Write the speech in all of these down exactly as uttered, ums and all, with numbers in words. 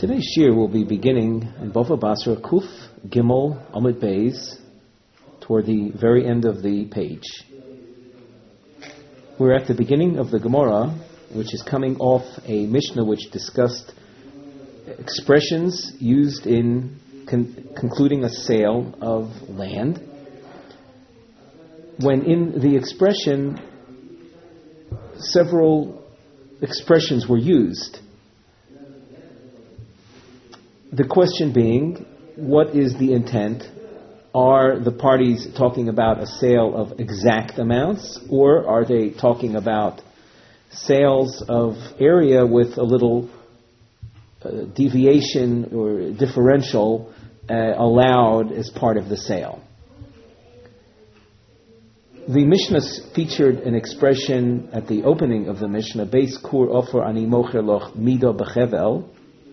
Today's shir will be beginning in Bava Basra Kuf Gimel Amud Beis toward the very end of the page. We're at the beginning of the Gemara, which is coming off a Mishnah which discussed expressions used in con- concluding a sale of land. When in the expression, several expressions were used. The question being, what is the intent? Are the parties talking about a sale of exact amounts, or are they talking about sales of area with a little uh, deviation or differential uh, allowed as part of the sale? The Mishnah featured an expression at the opening of the Mishnah, Beis kur ofer ani mocher loch mido bechevel,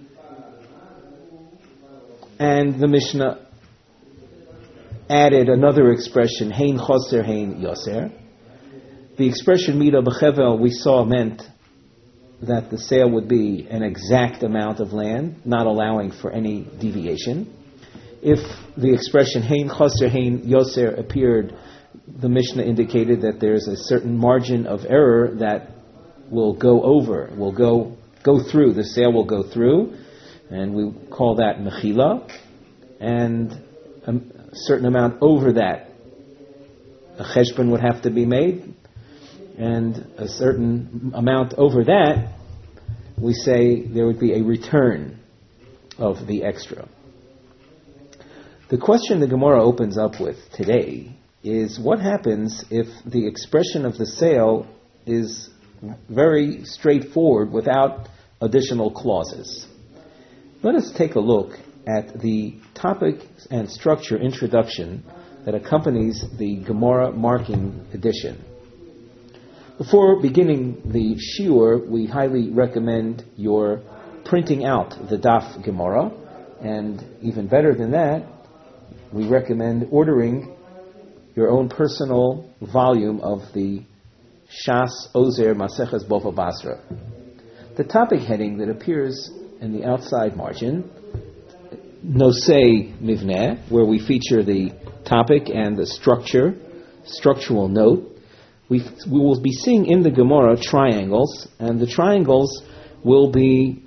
and the Mishnah added another expression, hein choser, hein yoser. The expression mido bechevel we saw meant that the sale would be an exact amount of land, not allowing for any deviation. If the expression hein choser, hein yoser appeared, the Mishnah indicated that there's a certain margin of error that will go over, will go go through, the sale will go through, and we call that mechila, and a certain amount over that, a cheshbon would have to be made, and a certain amount over that, we say there would be a return of the extra. The question the Gemara opens up with today is what happens if the expression of the sale is very straightforward without additional clauses. Let us take a look at the topic and structure introduction that accompanies the Gemara marking edition. Before beginning the shiur, we highly recommend your printing out the Daf Gemara, and even better than that, we recommend ordering your own personal volume of the Shas Ozer Maseches Bava Basra. The topic heading that appears in the outside margin, Nosei Mivneh, where we feature the topic and the structure, structural note. We we will be seeing in the Gemara triangles, and the triangles will be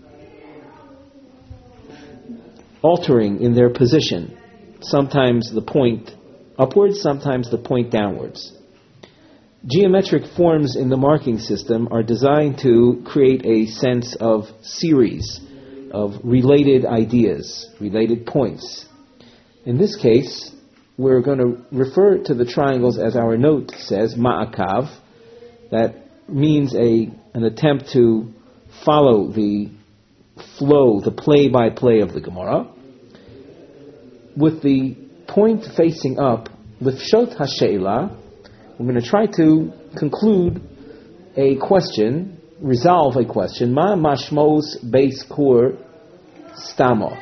altering in their position. Sometimes the point upwards, sometimes the point downwards. Geometric forms in the marking system are designed to create a sense of series, of related ideas, related points. In this case, we're going to refer to the triangles as our note says, ma'akav. That means a an attempt to follow the flow, the play-by-play of the Gemara. With the point facing up, with Shot HaShe'ila, we're going to try to conclude a question, resolve a question. Ma mashmos beis kur stamo.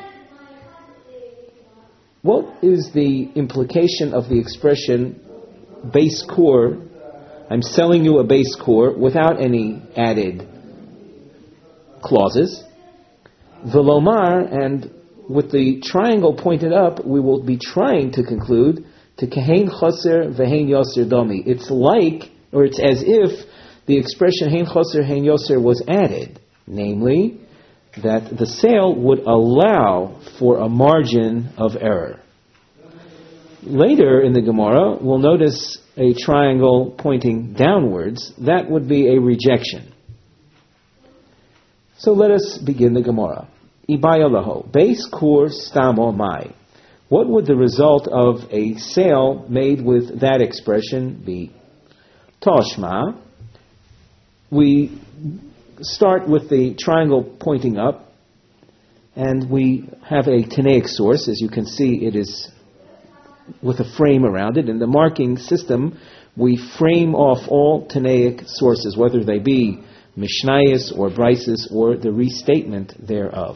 What is the implication of the expression beis kur? I'm selling you a beis kur without any added clauses. Velomar, and with the triangle pointed up, we will be trying to conclude to kahein choser v'hein yoser domi. It's like, or it's as if the expression hein choser hein yoser was added, namely that the sale would allow for a margin of error. Later in the Gemara, we'll notice a triangle pointing downwards. That would be a rejection. So let us begin the Gemara. Ibaya laho, beis kur stamo mai. What would the result of a sale made with that expression be? Toshma. We start with the triangle pointing up, and we have a Tanaic source. As you can see, it is with a frame around it. In the marking system, we frame off all Tanaic sources, whether they be Mishnayos or Brises or the restatement thereof.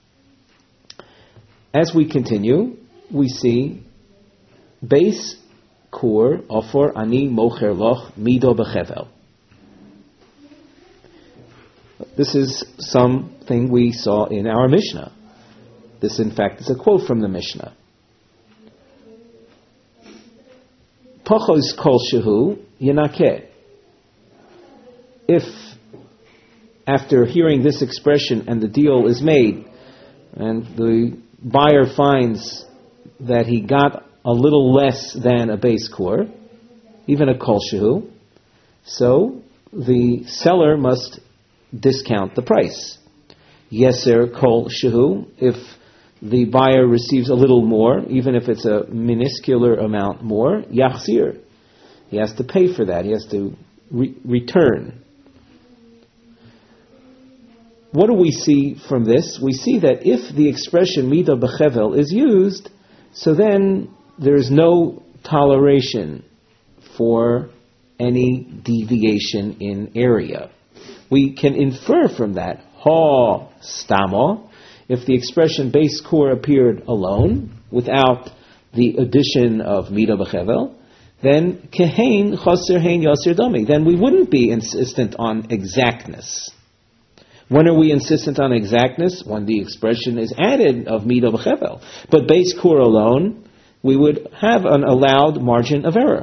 As we continue, we see Beis kur ofor ani mocher loch mido bechevel. This is something we saw in our Mishnah. This, in fact, is a quote from the Mishnah. Pachos kol shehu yenakeh. If, after hearing this expression and the deal is made, and the buyer finds that he got a little less than a base core, even a kol shehu, so the seller must discount the price. Yeser kol shehu, if the buyer receives a little more, even if it's a minuscule amount more, yachzir, he has to pay for that, he has to re- return. What do we see from this? We see that if the expression midah b'chevel is used, so then there's no toleration for any deviation in area. We can infer from that, ha stamo, if the expression base core appeared alone, without the addition of midah b'chevel, then kehein chaser hein yaser dami. Then we wouldn't be insistent on exactness. When are we insistent on exactness? When the expression is added of midah b'chevel. But base core alone, we would have an allowed margin of error.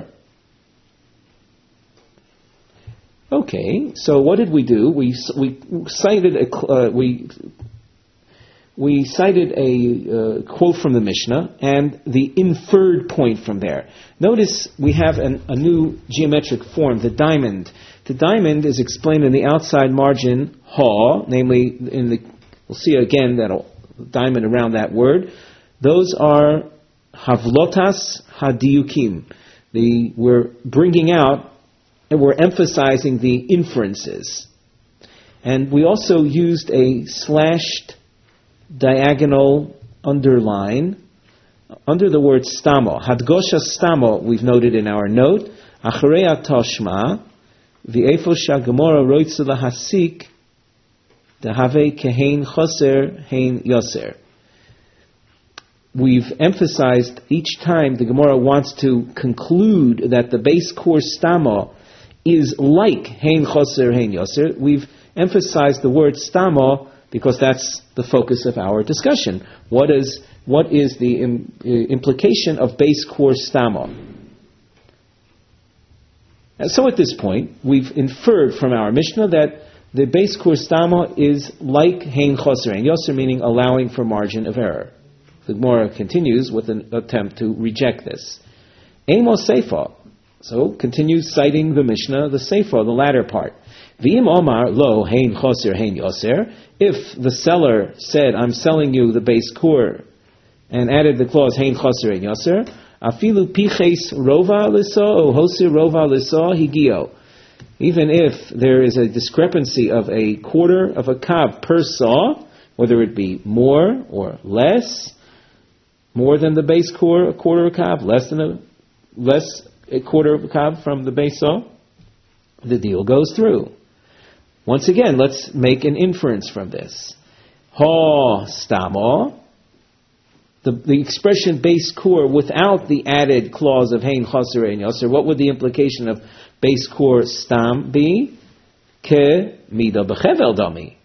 Okay, so what did we do? We we cited a uh, we we cited a uh, quote from the Mishnah and the inferred point from there. Notice we have an, a new geometric form, the diamond. The diamond is explained in the outside margin, ha, namely in the, we'll see again that diamond around that word. Those are havlotas hadiyukim. The, we're bringing out and we're emphasizing the inferences. And we also used a slashed diagonal underline under the word stamo. Hadgosha stamo, we've noted in our note, acharei toshma, v'efo shagamora roitzu lahasik, dehave kehein choser hein yoser. We've emphasized each time the Gemara wants to conclude that the base core stamo is like hein choser hein yoser. We've emphasized the word stamo because that's the focus of our discussion. What is what is the im, uh, implication of base core stamo? And so at this point, we've inferred from our Mishnah that the base core stamo is like hein choser hein yoser, meaning allowing for margin of error. The Gemara continues with an attempt to reject this. Amos seifa. So continues citing the Mishnah, the seifa, the latter part. V'im omar lo hein choser hein yoser. If the seller said, I'm selling you the base core, and added the clause hein choser hein yoser, afilu piches rova liso o hoser rova liso higio. Even if there is a discrepancy of a quarter of a kav per saw, whether it be more or less, more than the base core, a quarter of a kav, less than a less a quarter of a kav from the base saw, the deal goes through. Once again, let's make an inference from this. Ha stamo, the, the expression base core without the added clause of hein chaser ein yoser, what would the implication of base core stam be? Ke midah b'chevel dami.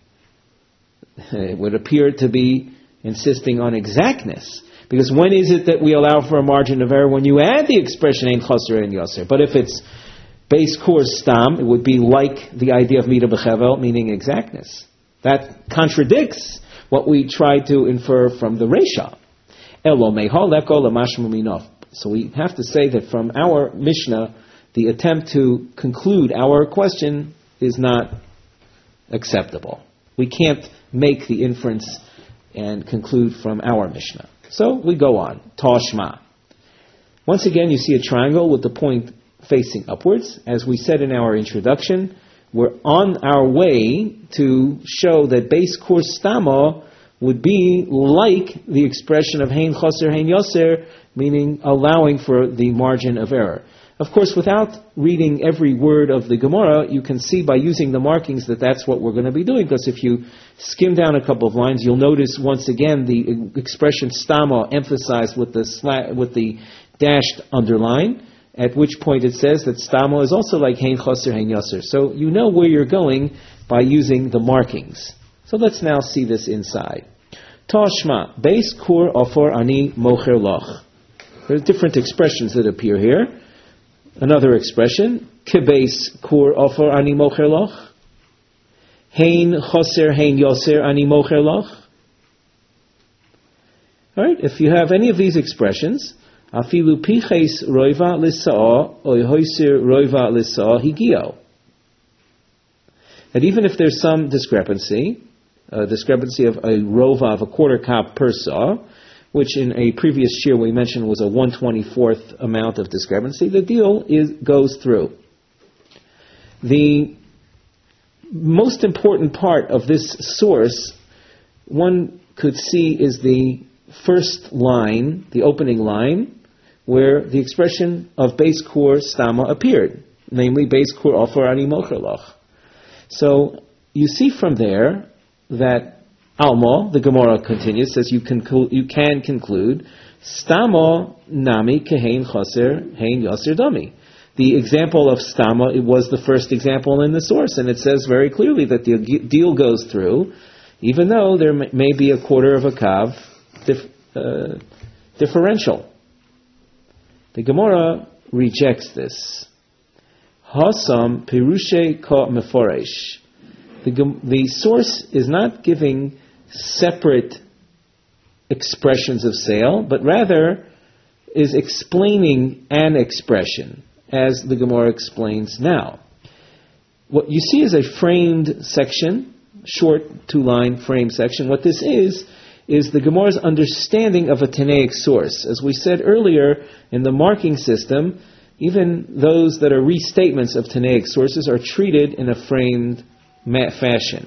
It would appear to be insisting on exactness. Because when is it that we allow for a margin of error? When you add the expression ein chaser ein yoser. But if it's base core stam, it would be like the idea of midah b'chevel, meaning exactness. That contradicts what we try to infer from the Reisha. Elo meha leko lemashmu minov. So we have to say that from our Mishnah, the attempt to conclude our question is not acceptable. We can't make the inference and conclude from our Mishnah. So we go on. Tashma. Once again, you see a triangle with the point facing upwards. As we said in our introduction, we're on our way to show that base core stamo would be like the expression of hein chaser hein yoser, meaning allowing for the margin of error. Of course, without reading every word of the Gemara, you can see by using the markings that that's what we're going to be doing. Because if you skim down a couple of lines, you'll notice once again the expression stamo emphasized with the sla- with the dashed underline. At which point it says that stamo is also like hein chaser hein yoser. So you know where you're going by using the markings. So let's now see this inside. Tashma, Beis Kur Ofor Ani Mocher Loch. There are different expressions that appear here. Another expression, Kebeis Kur Ofor Ani Mocher Loch. Hein Choser Hein Yoser Ani Mocher Loch. Alright, if you have any of these expressions, Afilu Piches Roiva Lisa'ah Oy Hoiser Roiva Lisa'ah Higio. And even if there's some discrepancy, a discrepancy of a rova of a quarter kap per saw, which in a previous year we mentioned was a one twenty-fourth amount of discrepancy, the deal is, goes through. The most important part of this source, one could see, is the first line, the opening line, where the expression of Beis Kur Stama appeared, namely Beis Kur Ofer Ani Mocher Loch. So you see from there that Alma, the Gemara continues, says you can you can conclude Stama Nami Kehein Chaser Hein Yaser Dami. The example of Stama, it was the first example in the source, and it says very clearly that the deal goes through, even though there may be a quarter of a kav dif, uh, differential. The Gemara rejects this. Hasam Pirushe Ka Meforesh. The, the source is not giving separate expressions of sale, but rather is explaining an expression, as the Gemara explains now. What you see is a framed section, short two-line frame section. What this is, is the Gemara's understanding of a Tanaic source. As we said earlier, in the marking system, even those that are restatements of Tanaic sources are treated in a framed fashion.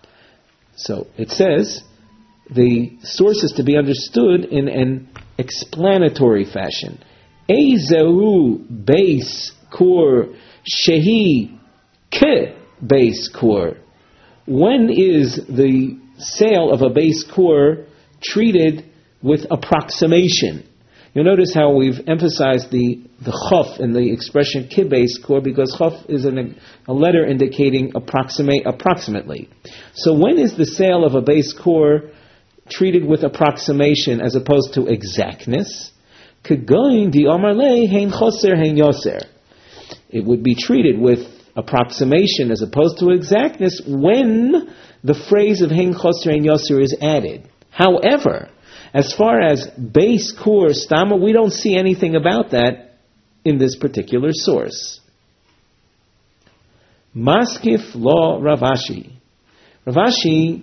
So it says the source is to be understood in an explanatory fashion. Ezehu beis kur shehi ke beis kur. When is the sale of a beis kur treated with approximation? You'll notice how we've emphasized the the chaf in the expression ke beis kur, because chaf is an, a letter indicating approximate approximately. So when is the sale of a beis kur treated with approximation as opposed to exactness? Kegoin di amar le hein choser hein yoser. It would be treated with approximation as opposed to exactness when the phrase of hein choser hein yoser is added. However, as far as beis kur stama, we don't see anything about that in this particular source. Maskif lo Rav Ashi. Rav Ashi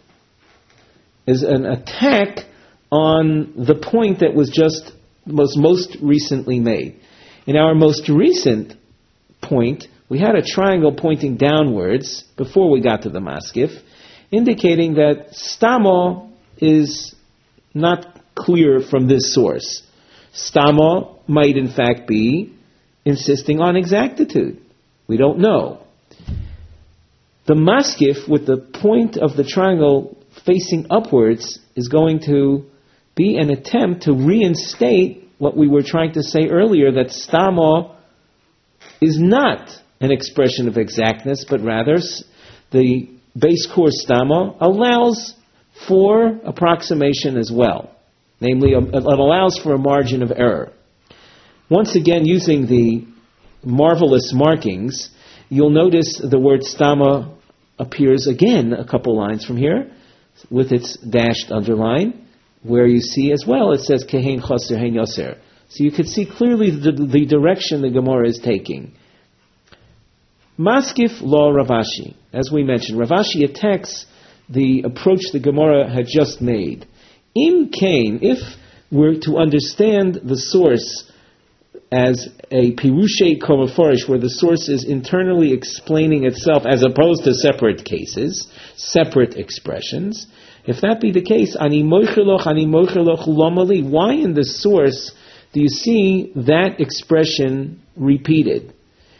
is an attack on the point that was just was most recently made. In our most recent point, we had a triangle pointing downwards before we got to the maskif, indicating that stama is not clear from this source. Stama might in fact be insisting on exactitude. We don't know. The maskif with the point of the triangle facing upwards is going to be an attempt to reinstate what we were trying to say earlier, that stama is not an expression of exactness, but rather the beis kur stama allows for approximation as well. Namely, it allows for a margin of error. Once again, using the marvelous markings, you'll notice the word stama appears again a couple lines from here with its dashed underline, where you see as well it says kehein chaser hein yoser. So you can see clearly the, the direction the Gemara is taking. Maskif lo Rav Ashi. As we mentioned, Rav Ashi attacks the approach the Gemara had just made. Im kain, if we're to understand the source as a pirushei komaforish, where the source is internally explaining itself as opposed to separate cases, separate expressions, if that be the case, ani moicheloch, ani moicheloch lomali, why in the source do you see that expression repeated?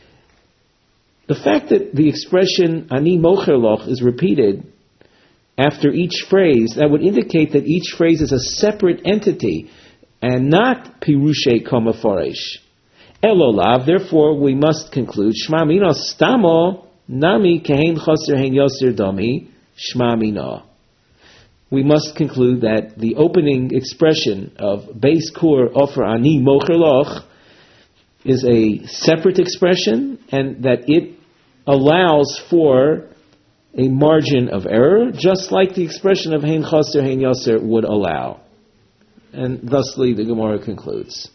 The fact that the expression ani moicheloch is repeated after each phrase, that would indicate that each phrase is a separate entity and not pirushei komaforish. Elolav, therefore we must conclude, shma mino stamo nami kehein chaser hein yoser dami shma mino. we must conclude that the opening expression of Beis Kur Ofer Ani Mocher Loch is a separate expression, and that it allows for a margin of error, just like the expression of Hein Chaser, Hein Yoser would allow. And thusly the Gemara concludes.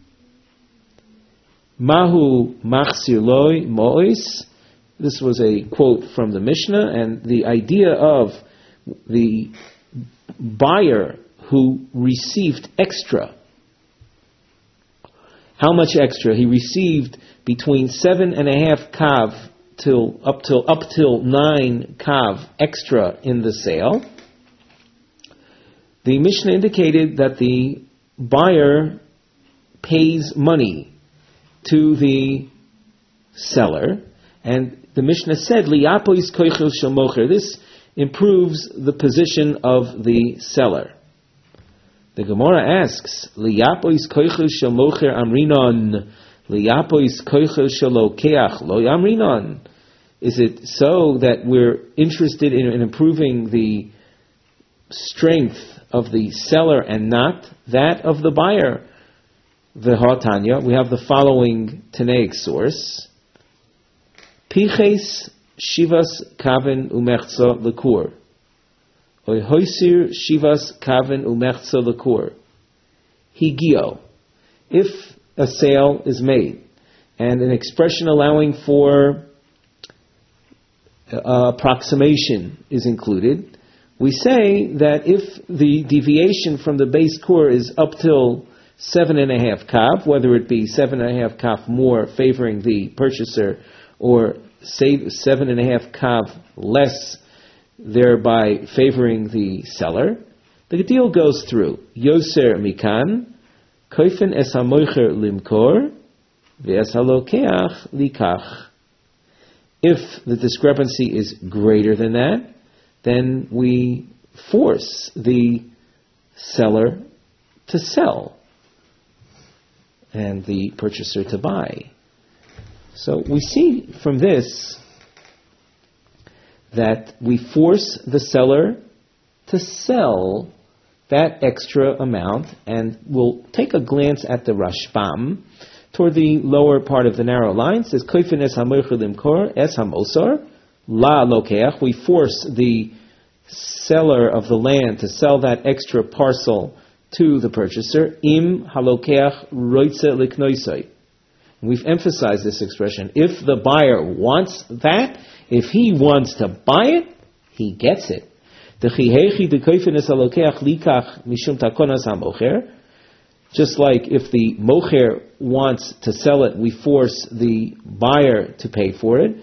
Mahu Machsir Loi Mois. This was a quote from the Mishnah, and the idea of the buyer who received extra. How much extra? He received between seven and a half kav till up till up till nine kav extra in the sale. The Mishnah indicated that the buyer pays money to the seller, and the Mishnah said, "Liyapois koichel shel mocher." This improves the position of the seller. The Gemara asks, "Liyapois koichel shel mocher amrinon, liyapois koichel shel lokeach lo amrinon." Is it so that we're interested in, in improving the strength of the seller and not that of the buyer? V'hatanya, we have the following Tanaic source. Piches shivas kaven umechza lekur. Oy hoisir shivas kaven umechza lekur. Higio. If a sale is made and an expression allowing for uh, approximation is included, we say that if the deviation from the base core is up till seven and a half kav, whether it be seven and a half kav more favoring the purchaser, or say seven and a half kav less, thereby favoring the seller, the deal goes through. Yoser mikan, koifen es hamoicher limkor, ve'es halokeach likach. If the discrepancy is greater than that, then we force the seller to sell and the purchaser to buy. So we see from this that we force the seller to sell that extra amount, and we'll take a glance at the Rashbam toward the lower part of the narrow line. It says, Koifen es hamoicher limkor es hamosar la lokeach. We force the seller of the land to sell that extra parcel to the purchaser. Im halokeach roitze liknoisai. We've emphasized this expression. If the buyer wants that, if he wants to buy it, he gets it. Just like if the mocher wants to sell it, we force the buyer to pay for it.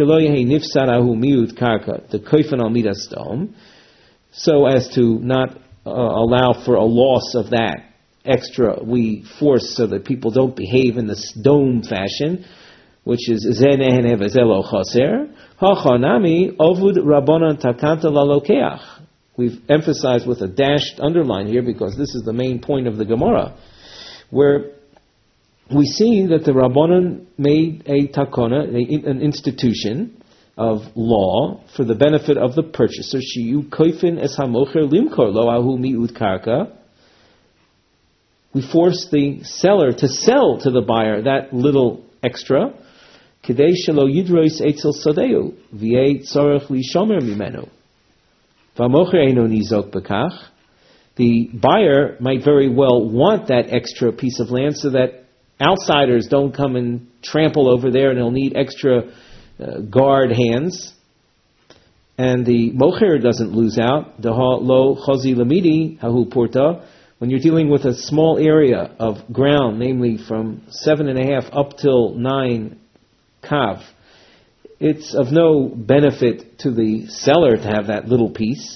So as to not uh, allow for a loss of that extra, we force so that people don't behave in this dome fashion, which is zeneh nevezelo chaser. Hachanami ovud rabbanon takanta lalokeach. We've emphasized with a dashed underline here because this is the main point of the Gemara, where we see that the rabbanon made a takana, an institution of law for the benefit of the purchaser. Shiyu koifin es hamocher limkor lo ahu mi'ud karka. We force the seller to sell to the buyer that little extra. Kidei shelo yidrois etzel sadeu v'yei tzorech lishomer mimenu. V'amocher eino nizok bekach. The buyer might very well want that extra piece of land so that outsiders don't come and trample over there, and he'll need extra uh, guard hands. And the mocher doesn't lose out. Deha lo chazi lamidi hahu porta. When you're dealing with a small area of ground, namely from seven and a half up till nine kav, it's of no benefit to the seller to have that little piece.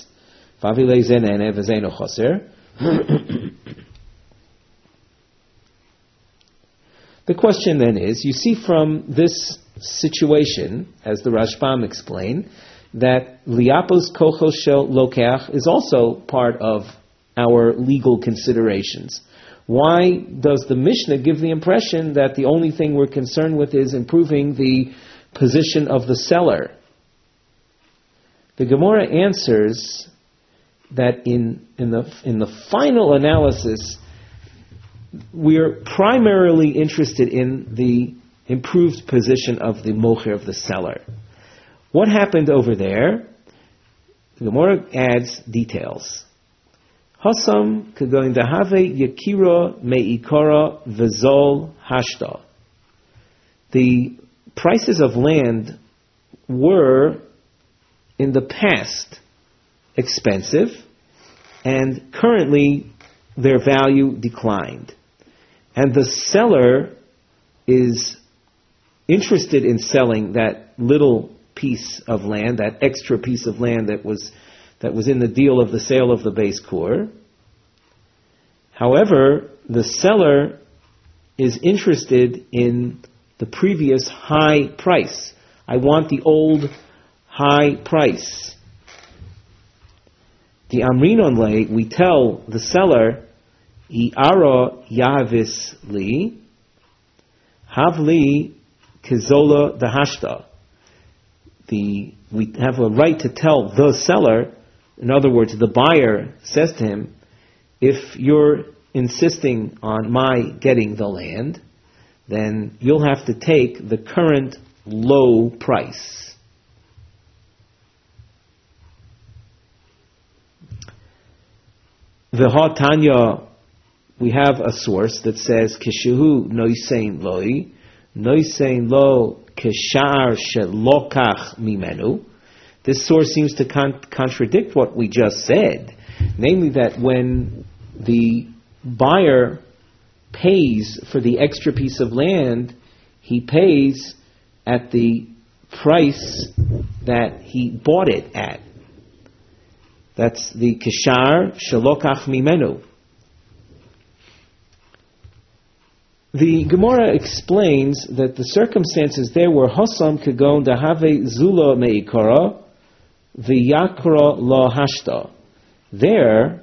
The question then is, you see from this situation, as the Rashbam explained, that liapos kochel shel lokeach is also part of our legal considerations. Why does the Mishnah give the impression that the only thing we're concerned with is improving the position of the seller? The Gemara answers, that in in the in the final analysis, we're primarily interested in the improved position of the mocher, of the seller. What happened over there? The Gemara adds details. Hasam kagoin dahave yakira meikara v'zol hashta. The prices of land were in the past expensive, and currently their value declined. And the seller is interested in selling that little piece of land, that extra piece of land that was that was in the deal of the sale of the base core. However, the seller is interested in the previous high price. I want the old high price. The Amrinon lay, we tell the seller, I'ara yavis li, havli kizola dahashta. The we have a right to tell the seller. In other words, the buyer says to him, if you're insisting on my getting the land, then you'll have to take the current low price. V'ha Tanya, we have a source that says, Kishehu noisein loi, noisein lo keshar shelokach mimenu. This source seems to con- contradict what we just said, namely that when the buyer pays for the extra piece of land, he pays at the price that he bought it at. That's the keshar shelokach mimenu. The Gemara explains that the circumstances there were Hasam kagon dahave zula meikara v'yakra la hashta. There,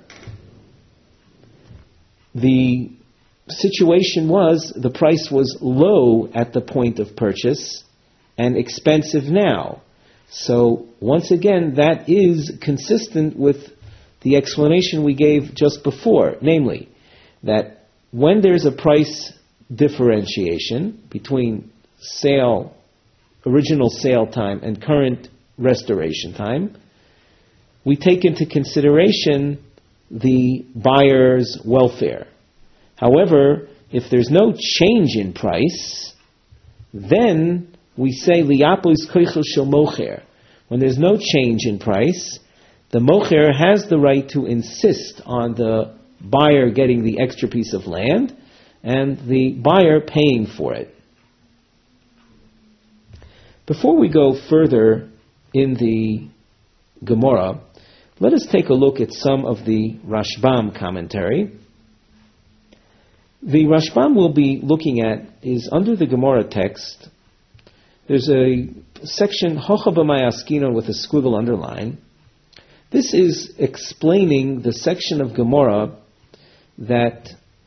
the situation was the price was low at the point of purchase and expensive now. So once again, that is consistent with the explanation we gave just before, namely that when there's a price differentiation between sale, original sale time and current restoration time, we take into consideration the buyer's welfare. However, if there's no change in price, then we say liyapos koichel shel mocher. When there's no change in price, the mocher has the right to insist on the buyer getting the extra piece of land and the buyer paying for it. Before we go further in the Gemara, let us take a look at some of the Rashbam commentary. The Rashbam we'll be looking at is under the Gemara text. There's a section, Hocha b'may askinon, with a squiggle underline. This is explaining the section of Gemara that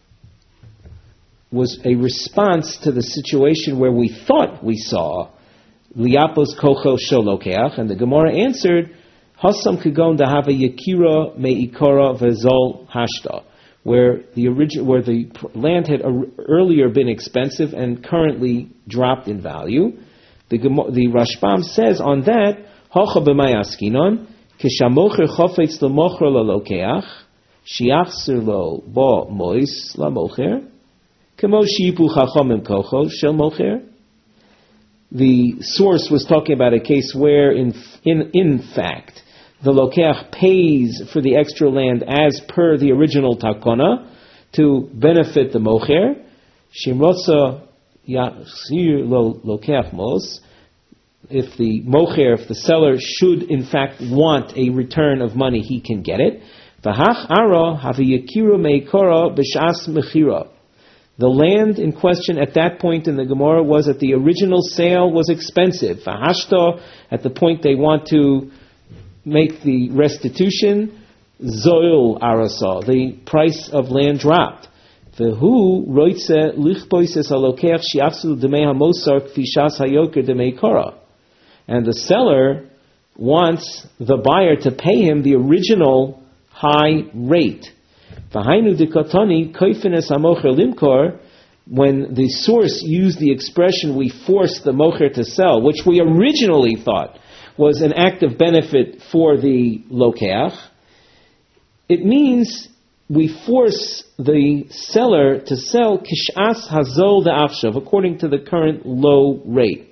was a response to the situation where we thought we saw Liapos kocho sholokeach, and the Gemara answered, Hasam kagon dahava yakira meikara vezol hashta, where the origi- where the land had ar- earlier been expensive and currently dropped in value. The, the Rashbam says on that, Hocha b'may askinon, kishamocher chofetz lemocher lalokeach, shiachser lo bo mois lamocher, kemo shipu chachamim kocho shel mocher. The source was talking about a case where, in in in fact, the lokeach pays for the extra land as per the original takona to benefit the mocher. Shimrotza yachzir lo lokeach mos. If the mocher, if the seller should in fact want a return of money, he can get it. V'hach ara haviyakiru meikora b'shas mechira. The land in question at that point in the Gemara was that the original sale was expensive. V'hashta, at the point they want to make the restitution, zoil arasa, the price of land dropped. V'hu roitze lichpoises alokeach shiafsu demei hamosar kfishas hayoker demei kora. And the seller wants the buyer to pay him the original high rate. V'hainu dikatani koifines hamocher limkor, when the source used the expression we force the mocher to sell, which we originally thought was an act of benefit for the lokeach, it means we force the seller to sell kish'as hazol de'achshav, according to the current low rate.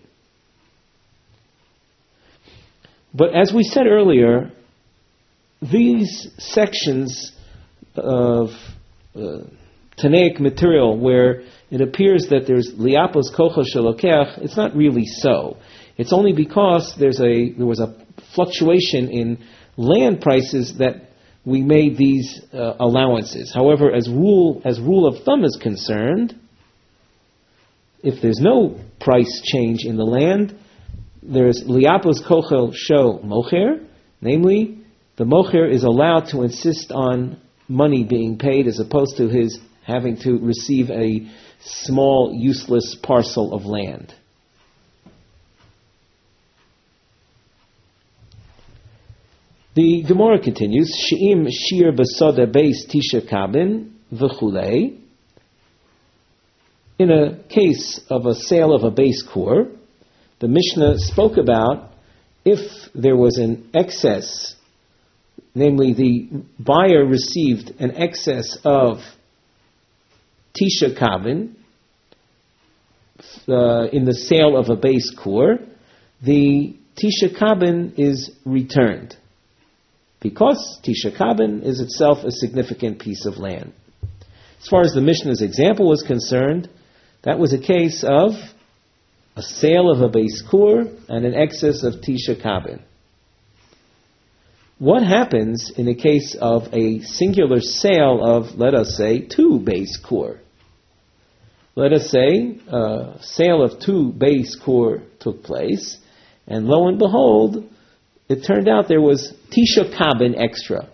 But as we said earlier, these sections of uh, Tanaic material where it appears that there's liapos kocha shelokeach, it's not really so. It's only because there's a there was a fluctuation in land prices that we made these uh, allowances. However, as rule as rule of thumb is concerned, if there's no price change in the land, there's liapos kochel sho mocher, namely, the mocher is allowed to insist on money being paid as opposed to his having to receive a small, useless parcel of land. The Gemara continues, She'im shir b'soda beis tisha kabin v'chulei. In a case of a sale of a base core, the Mishnah spoke about if there was an excess, namely the buyer received an excess of tisha kabin uh, in the sale of a base core, the tisha kabin is returned, because tisha kabin is itself a significant piece of land. As far as the Mishnah's example was concerned, that was a case of a sale of a base core and an excess of tisha kabin. What happens in the case of a singular sale of, let us say, two base core? Let us say a sale of two base core took place, and lo and behold, it turned out there was tisha kabin extra.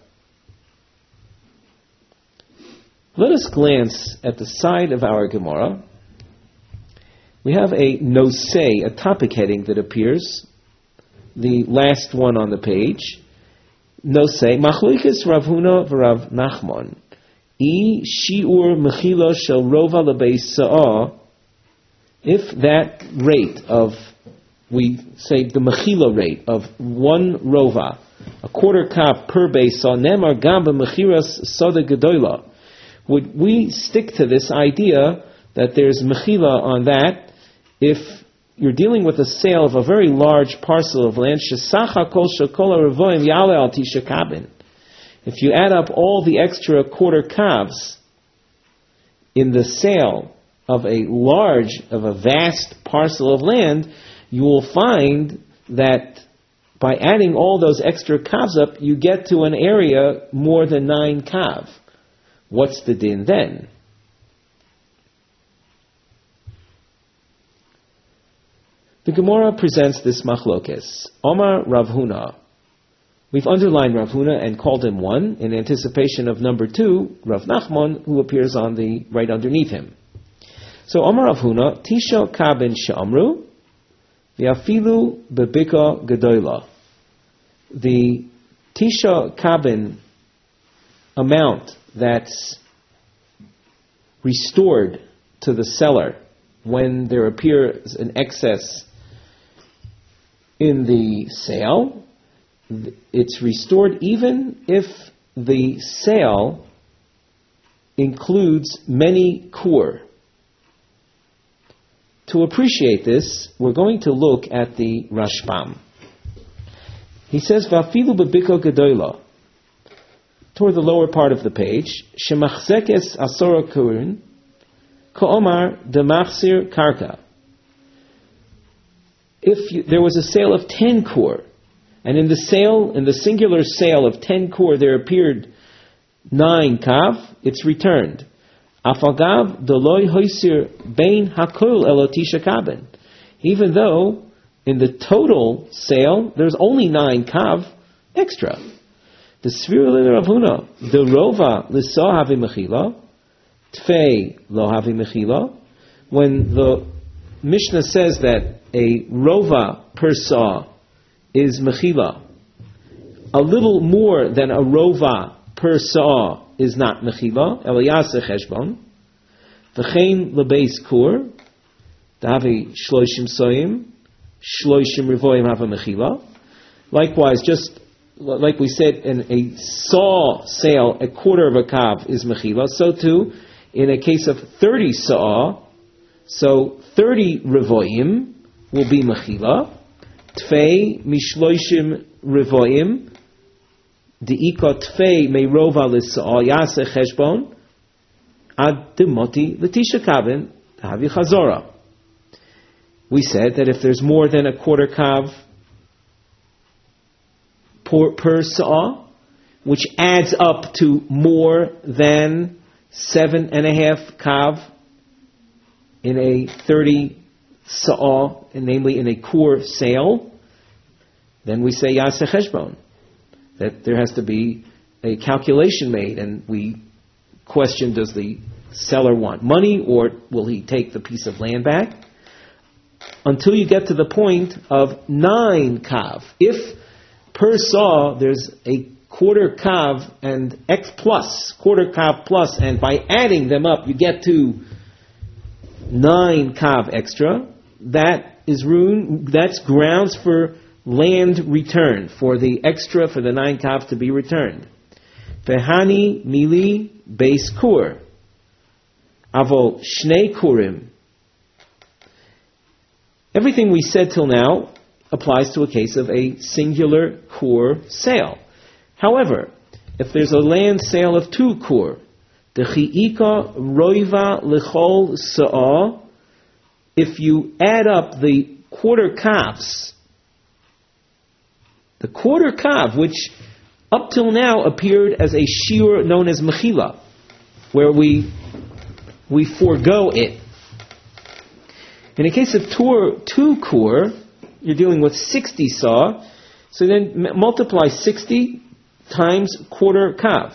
Let us glance at the side of our Gemara. We have a nosei, a topic heading that appears, the last one on the page. Nosei, Machloikis Rav Huna v'Rav Nachman, I shiur mechila shel rova lebeis sa'ah, if that rate of, we say the mechila rate of one rova, a quarter kav per beis sa'ah, nemar gam b'mechiras soda gedola, would we stick to this idea that there's mechila on that if you're dealing with a sale of a very large parcel of land, shesacha kol shekol ha'revoim yale al tisha kabin. If you add up all the extra quarter kavs in the sale of a large, of a vast parcel of land, you will find that by adding all those extra kavs up, you get to an area more than nine kav. What's the din then? The Gemara presents this machlokes. Omar Rav Huna. We've underlined Rav Huna and called him one in anticipation of number two, Rav Nachman, who appears on the right underneath him. So Omar Rav Huna, Tisha kabin she'amru, v'afilu bebika gedola. The Tisha kabin amount that's restored to the seller when there appears an excess in the sale, it's restored even if the sale includes many kur. To appreciate this, we're going to look at the Rashbam. He says, "Vafilu bebiko gedola." Toward the lower part of the page, "Shemachzekes asora kurin, ko'omar demachsir karka." If you, there was a sale of ten kur, and in the sale, in the singular sale of ten kur, there appeared nine kav, it's returned. Afagav deloy hoisir bein hakol elotisha kabin. Even though in the total sale there's only nine kav extra. The Svirul Rav Huna, the rova l'so havi mechila, tfei lo havi mechila. When the Mishnah says that a rova per saw is mechila, a little more than a rova per saw is not mechila, el yaseh cheshbon. V'chein lebeis kur, davi shloishim soyim, shloishim revoyim have a mechila. Likewise, just like we said, in a saw sale, a quarter of a kav is mechila. So too, in a case of thirty saw, so thirty revoyim will be mechila. Tfei mishloishim revoyim, deika tfei meirova l'saw yaseh cheshbon, ad demoti l'tisha kavin havi chazora. We said that if there's more than a quarter kav per, per saw, which adds up to more than seven and a half kav in a thirty saw, namely in a kur sale, then we say yaseh cheshbon, that there has to be a calculation made, and we question, does the seller want money or will he take the piece of land back? Until you get to the point of nine kav. If per saw there's a quarter kav and X plus, quarter kav plus, and by adding them up you get to nine kav extra, that is room, that's grounds for land return, for the extra, for the nine kav to be returned. Vehani mili beis kur, avol shnei kurim. Everything we said till now applies to a case of a singular kur sale. However, if there's a land sale of two kur, the chi'ika roiva lechol sa'ah, if you add up the quarter kavs, the quarter kav, which up till now appeared as a shiur known as mechila, where we we forego it. In a case of two, two kur, you're dealing with sixty saw, so then m- multiply sixty times quarter kav.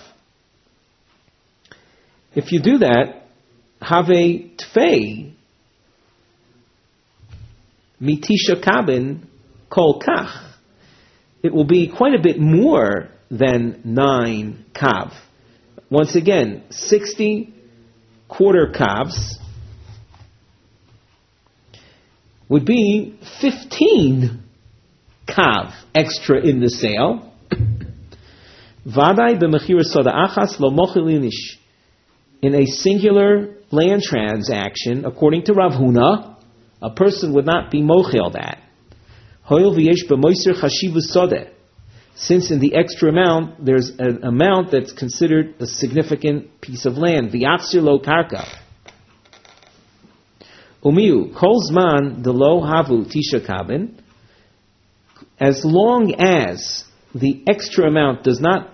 If you do that, have a tfei mitisha kabin kol kach. It will be quite a bit more than nine kav. Once again, sixty quarter kavs would be fifteen kav extra in the sale. Vadai b'mechira soda achas lo mochilinish. In a singular land transaction, according to Rav Huna, a person would not be mochel that. Hoil v'yesh b'moiser chashivus sodeh. Since in the extra amount, there's an amount that's considered a significant piece of land. V'yatzir lo karka. Umiu, kol zman de lo havu tisha kabin. As long as the extra amount does not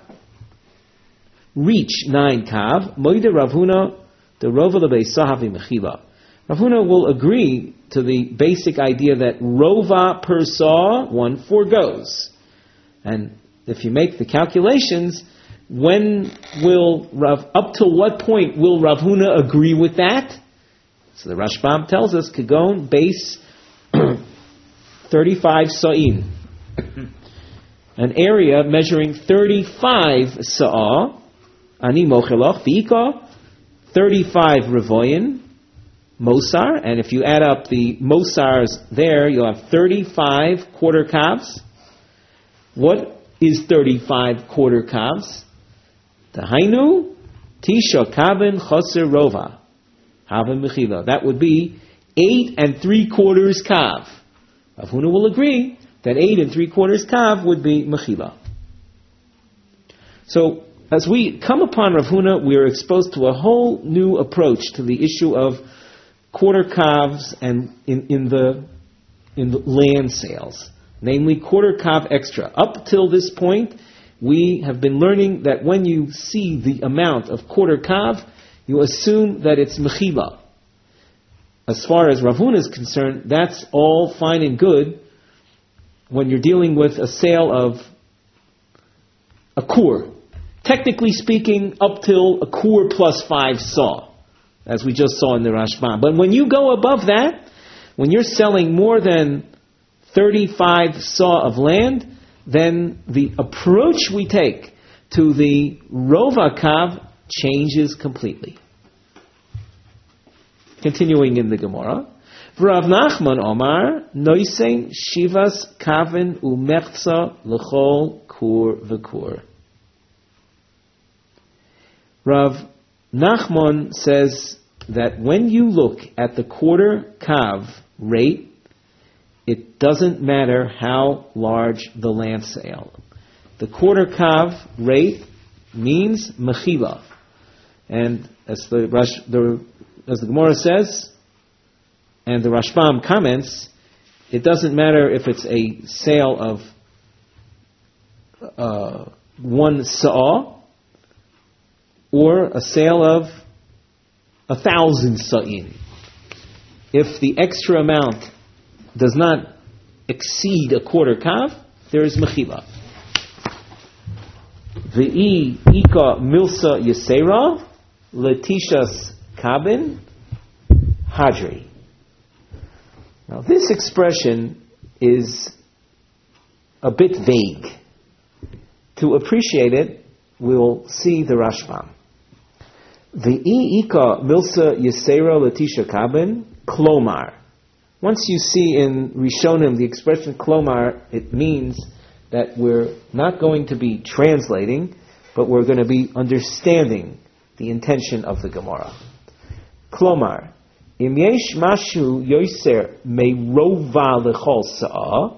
reach nine kav, moide Rav Huna the rova lebeisa mechila. Rav Huna will agree to the basic idea that rova per saw one forgoes, and if you make the calculations, when will Rav up till what point will Rav Huna agree with that? So the Rashbam tells us kagon base thirty-five sa'in, an area measuring thirty-five sa'ah. Ani mochelach v'ika, thirty-five revoyin, mosar, and if you add up the mosars there, you'll have thirty-five quarter kavs. What is thirty-five quarter kavs? Tahainu, tisha kavin choser rova, havin mechila. That would be eight and three quarters kav. Rav Huna will agree that eight and three quarters kav would be mechila. So, as we come upon Rav Huna, we are exposed to a whole new approach to the issue of quarter kavs and in, in the in the land sales, namely quarter kav extra. Up till this point, we have been learning that when you see the amount of quarter kav, you assume that it's mechila. As far as Rav Huna is concerned, that's all fine and good when you're dealing with a sale of a kur. Technically speaking, up till a kur plus five saw, as we just saw in the Rashbam. But when you go above that, when you're selling more than thirty-five saw of land, then the approach we take to the Rova Kav changes completely. Continuing in the Gemara, Rav Nachman Omar Noisein Shivas Kavin Umechza L'chol Kur V'Kur. Rav Nachman says that when you look at the quarter Kav rate, it doesn't matter how large the land sale. The quarter Kav rate means Mechila. And as the, Rash, the as the Gemara says, and the Rashbam comments, it doesn't matter if it's a sale of uh, one sa'ah or a sale of a thousand sa'in. If the extra amount does not exceed a quarter kav, there is mechila. V'i ika milsa yesera letishas kabin hadri. Now this expression is a bit vague. To appreciate it, we'll see the Rashbam. V'i ika milsa yesera letisha kabin klomar. Once you see in Rishonim the expression klomar, it means that we're not going to be translating, but we're going to be understanding the intention of the Gemara. Klomar, im yesh mashu yoser meirova lechol sa'ah,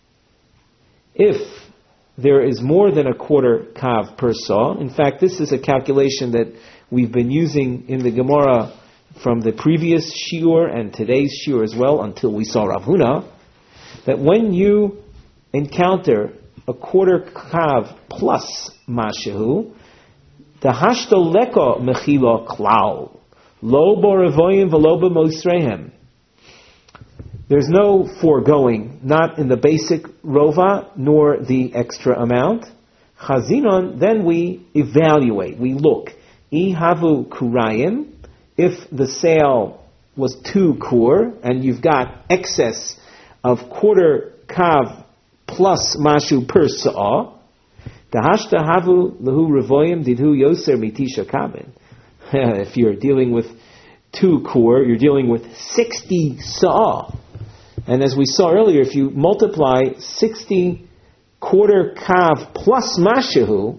if there is more than a quarter kav per saw, in fact this is a calculation that we've been using in the Gemara from the previous shiur and today's shiur as well, until we saw Rav Huna, that when you encounter a quarter kav plus mashahu, the hashtoleko mechila klal, lo bo revoyim v'lo b'moisrehem. There's no foregoing, not in the basic rova, nor the extra amount. Chazinon, then we evaluate, we look. Ihavu kurayim, if the sale was two kur, and you've got excess of quarter kav plus mashu per sa'ah, dahashta havu lehu revoyim didhu yoser mitisha kabin. If you're dealing with two kur, you're dealing with sixty sa'ah. And as we saw earlier, if you multiply sixty quarter kav plus mashahu,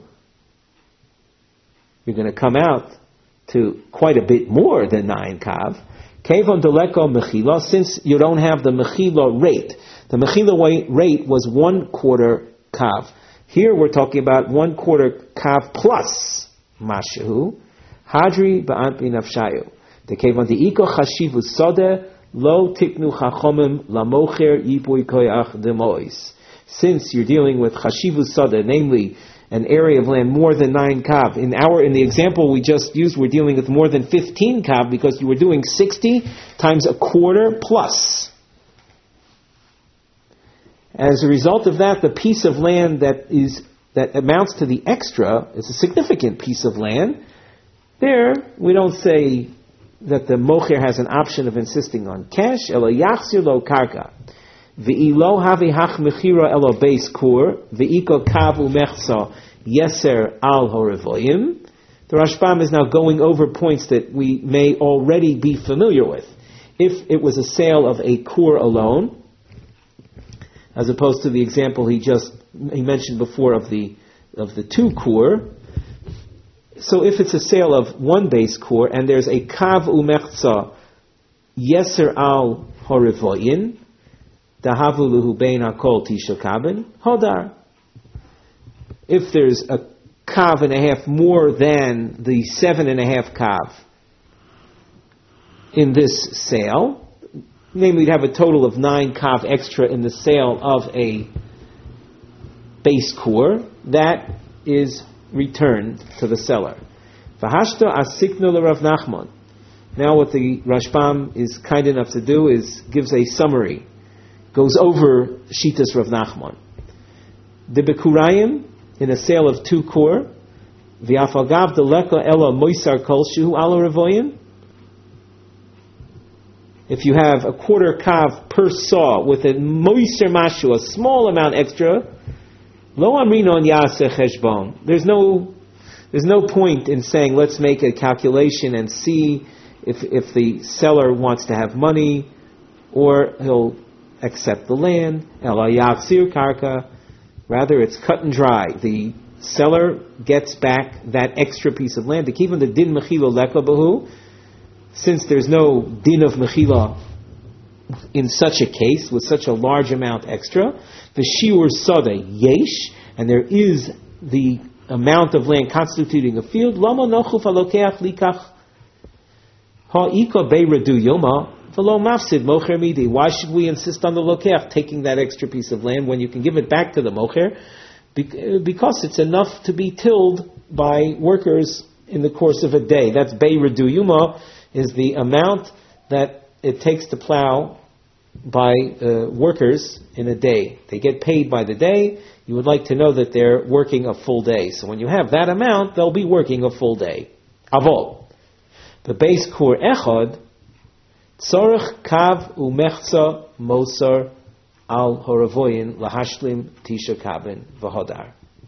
you're going to come out to quite a bit more than nine kav. Kevon deleko mechila, since you don't have the mechila rate. The mechila rate was one quarter kav. Here we're talking about one quarter kav plus mashahu. Hadri ba'ant binafshayu. The kevon the iko chashivu sode lo tiknu chachomim lamocher yipui koyach demois. Since you're dealing with chashivu sode, namely an area of land more than nine kav. In our in the example we just used, we're dealing with more than fifteen kav because you were doing sixty times a quarter plus. As a result of that, the piece of land that is that amounts to the extra is a significant piece of land. There, we don't say that the mocher has an option of insisting on cash. Elo yachzir lo karka. V'ilo havi hach mechira elo beis kur, v'iko kav umechsa yeser al horevoyim. The Rashbam is now going over points that we may already be familiar with. If it was a sale of a kur alone, as opposed to the example he just he mentioned before of the of the two kur. So if it's a sale of one base kur and there's a kav umechsa yeser al horevoyim, dahavuluhu bein hakol tisha kabin hodar. If there's a kav and a half more than the seven and a half kav in this sale, namely you'd have a total of nine kav extra in the sale of a base kur, that is returned to the seller. V'hashto asikno l'Rav Nachman. Now what the Rashbam is kind enough to do is gives a summary, goes over Shitas Rav Nachman. The bekurayim, in a sale of two kur, v'afagav deleka ela moisar kolshu ala revoyim. If you have a quarter kav per saw with a moiser mashu, a small amount extra, Lo amrinon yaseh cheshbon. There's no, there's no point in saying let's make a calculation and see if if the seller wants to have money or he'll accept the land. Ela yachzir karka. Rather, it's cut and dry. The seller gets back that extra piece of land. Even the din mechila leka bahu, since there's no din of mechila in such a case with such a large amount extra, the shiur sada yesh, and there is the amount of land constituting a field. Lama nochuf alokeach likach ha'ika beiradu yoma v'lo mafsid mocher midi. Why should we insist on the lokeach taking that extra piece of land when you can give it back to the mocher? Because it's enough to be tilled by workers in the course of a day. That's beiradu yoma, is the amount that it takes to plow by uh, workers in a day. They get paid by the day. You would like to know that they're working a full day. So when you have that amount, they'll be working a full day. Avol. The base kur echad, tzorech kav umechza mosar al horavoyin lahashlim tisha kavin v'hodar.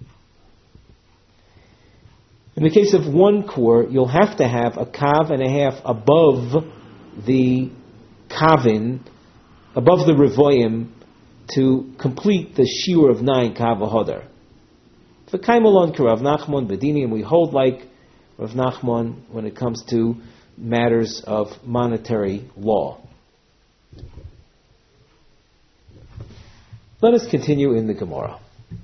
In the case of one kur, you'll have to have a kav and a half above the kavin, above the revoyim, to complete the shiur of nine kav v'hodar. V'kaimalon k'Rav Nachman Bedini, and we hold like Rav Nachman when it comes to matters of monetary law. Let us continue in the Gemara.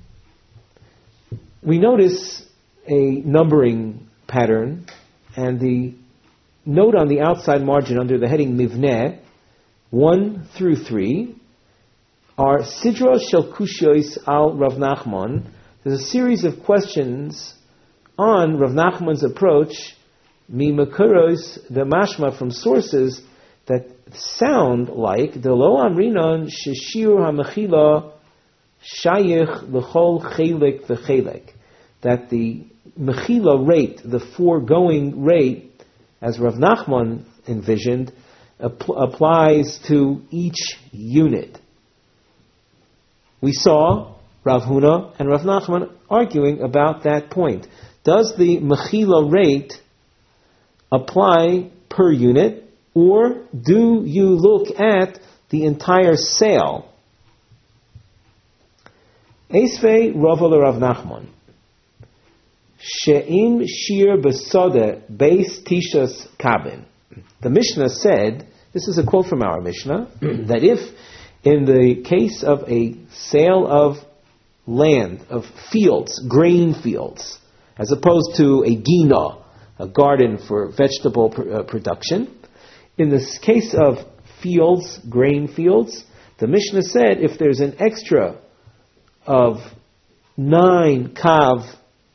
We notice a numbering pattern, and the note on the outside margin under the heading Mivneh, one through three, are Sidra Shel Kushos al Rav Nachman. There's a series of questions on Rav Nachman's approach, Mi Makuros, the mashma, from sources that sound like the Lo Amrinon Sheshir HaMechila Shayich L'chol Chelik V'Chelik, that the Mechila rate, the foregoing rate, as Rav Nachman envisioned, ap- applies to each unit. We saw Rav Huna and Rav Nachman arguing about that point. Does the Mechila rate apply per unit, or do you look at the entire sale? Eisvei Rava Rav Nachman. She'im shir besode beis tishas kabin. The Mishnah said, this is a quote from our Mishnah, that if in the case of a sale of land, of fields, grain fields, as opposed to a gina, a garden for vegetable pr- uh, production, in this case of fields, grain fields, the Mishnah said if there's an extra of nine kav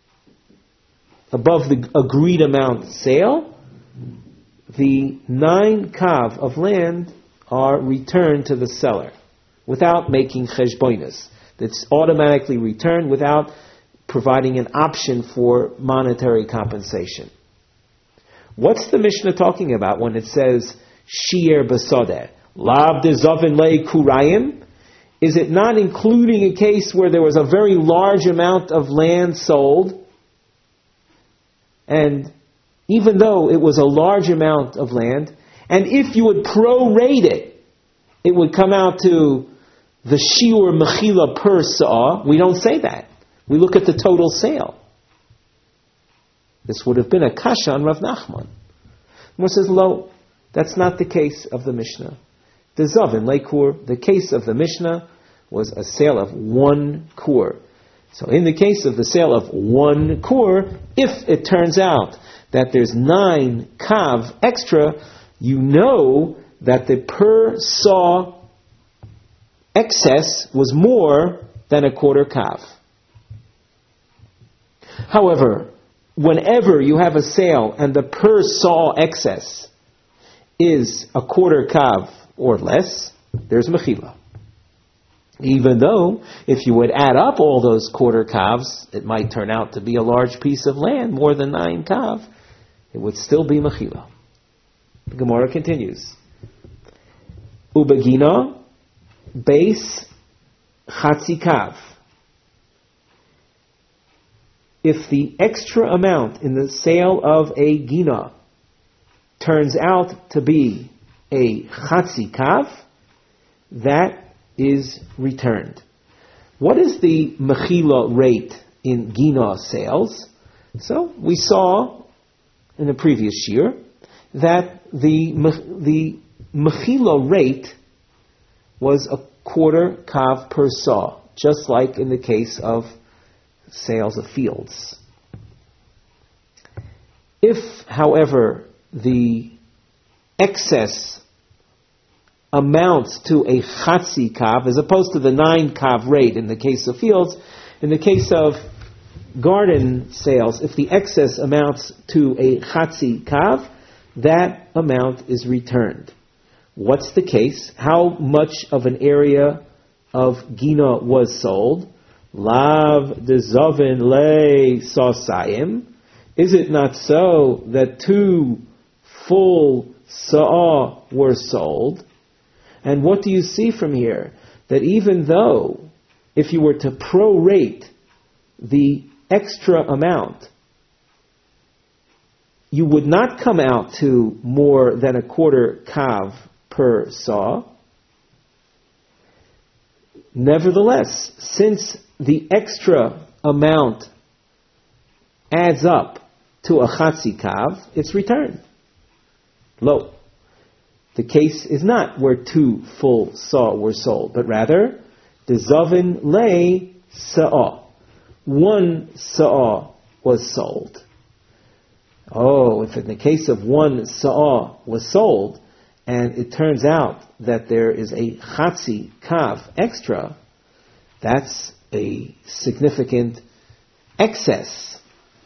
above the agreed amount sale, the nine kav of land are returned to the seller without making cheshboinus. It's automatically returned without providing an option for monetary compensation. What's the Mishnah talking about when it says shiur besodeh? Lav dezavin lei kurayim? Is it not including a case where there was a very large amount of land sold, and even though it was a large amount of land, and if you would prorate it, it would come out to the shiur mechila per sa'ah? We don't say that. We look at the total sale. This would have been a kasha on Rav Nachman. Gemara says, lo, that's not the case of the Mishnah. The Zavin Leikur, the case of the Mishnah was a sale of one kur. So in the case of the sale of one kur, if it turns out that there's nine kav extra, you know that the per saw excess was more than a quarter kav. However, whenever you have a sale and the per saw excess is a quarter kav or less, there's mechila. Even though, if you would add up all those quarter kavs, it might turn out to be a large piece of land, more than nine kav, it would still be mechila. The Gemara continues. Ubagina, base chatzi kav. if the extra amount in the sale of a gina turns out to be a chatzi kav, that is returned. What is the mechila rate in gina sales? So we saw in the previous year that the the mechila rate was a quarter kav per saw, just like in the case of sales of fields. If, however, the excess amounts to a chatzi kav, as opposed to the nine kav rate in the case of fields, in the case of garden sales, if the excess amounts to a chatzi kav, that amount is returned. What's the case? How much of an area of gina was sold? Lav dezovin le sasayim. Is it not so that two full sa'ah were sold? And what do you see from here? That even though, if you were to prorate the extra amount, you would not come out to more than a quarter kav per saw. Nevertheless, since the extra amount adds up to a chatzi kav, it's returned. Lo. The case is not where two full saw were sold, but rather, the zavin lay sa'ah. One sa'ah was sold. Oh, if in the case of one sa'ah was sold, and it turns out that there is a chatzi kav extra, that's a significant excess.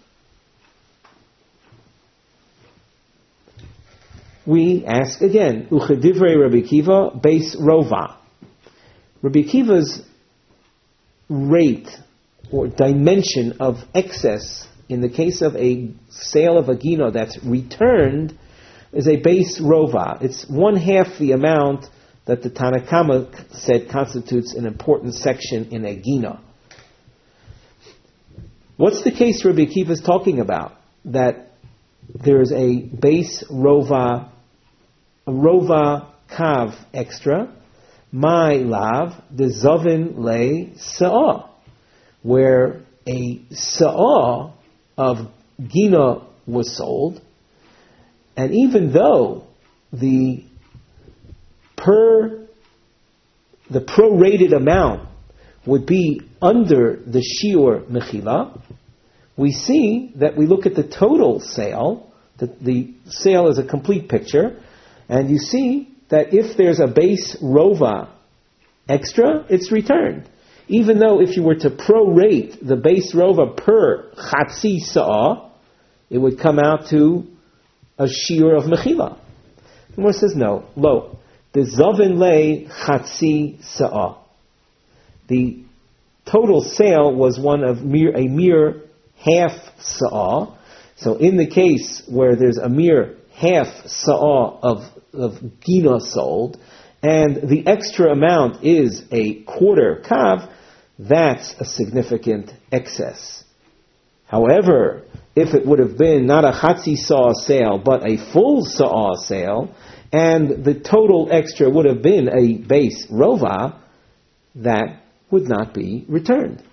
We ask again, Uchedivrei Rabbi Kiva, base rova. Rabbi Kiva's rate or dimension of excess in the case of a sale of a gina that's returned is a base rova. It's one half the amount that the Tanakama said constitutes an important section in a gina. What's the case Rabbi Kiva is talking about? That there is a base rova, a rova kav extra, my lav, the zavin le sa'ah, where a sa'ah of gina was sold, and even though the per the prorated amount would be under the shiur mechila, we see that we look at the total sale, that the sale is a complete picture, and you see that if there's a base rova extra, it's returned. Even though if you were to prorate the base rova per chatzi sa'ah, it would come out to a shiur of mechila. The Gemara says no, lo. The zavin le chatzi sa'ah. The total sale was one of mere, a mere half sa'ah. So in the case where there's a mere half sa'ah of, of gina sold, and the extra amount is a quarter kav, that's a significant excess. However, if it would have been not a chatzi sa'ah sale, but a full sa'ah sale, and the total extra would have been a base rova, that would not be returned.